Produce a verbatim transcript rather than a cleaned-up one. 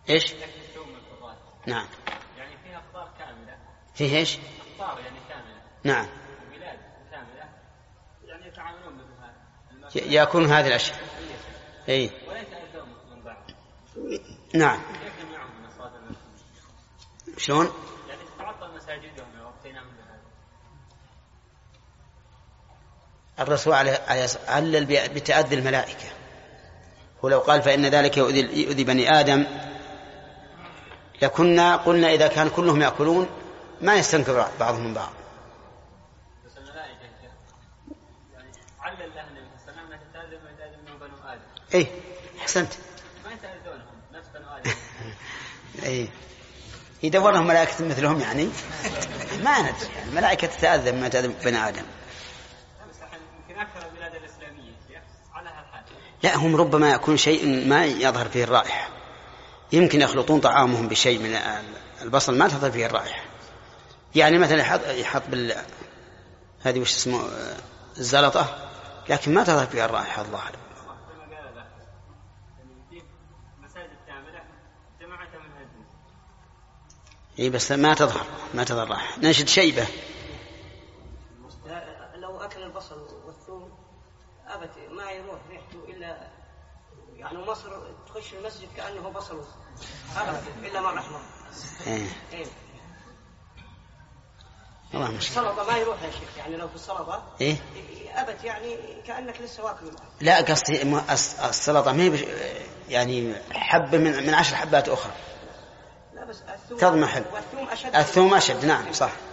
إيش؟ نعم. يعني فيها خضار كاملة. فيه إيش؟ خضار يعني كاملة. نعم. وبلاد كاملة. يعني يتعاملون بها. يأكلون هذه الأشياء. أي. ولا يتأذون من بعض. نعم. كيف يمنعهم من صلاة المسجد؟ شلون؟ يعني تتعطل مساجدهم لو وقتنا من هذا. الرسول عليه علل بتأذي الملائكة، ولو قال فإن ذلك يؤذي بني آدم لكنا قلنا إذا كان كلهم يأكلون ما يستنكر بعضهم من بعض. بس الملائكة يعني علل لها النبي صلى الله عليه وسلم تتأذى ما يتأذى منهم بنو آدم. إيه أحسنت. ما يتأذونهم نفس بنو آدم. إيه يدورهم ملائكة مثلهم يعني ما ندري يعني الملائكة تتأذى ما تأذى بني آدم. يمكن أكثر البلاد الإسلامية على هالحال. لا هم ربما يكون شيء ما يظهر فيه الرائحة، يمكن يخلطون طعامهم بشيء من البصل ما تظهر فيه الرائحة، يعني مثلا يحط, يحط بال هذه وش اسمه الزلطة لكن ما تظهر فيها الرائحة الظاهر. إيه بس ما تظهر ما تظهر الرائحة. نشد شيبة لو أكل البصل والثوم أبد ما يروح ريحته إلا يعني مصر تخش المسجد كأنه بصل أبد إلا ما رحمه. إيه. إيه. والله مش. السلطة ما يروح يا شيخ يعني لو في السلطة. إيه. أبد يعني كأنك لسه واكل. لا قصدي السلطة ما هي يعني حبة من من عشر حبات أخرى. لا بس الثوم تضمحل. والثوم أشد. الثوم أشد نعم صح.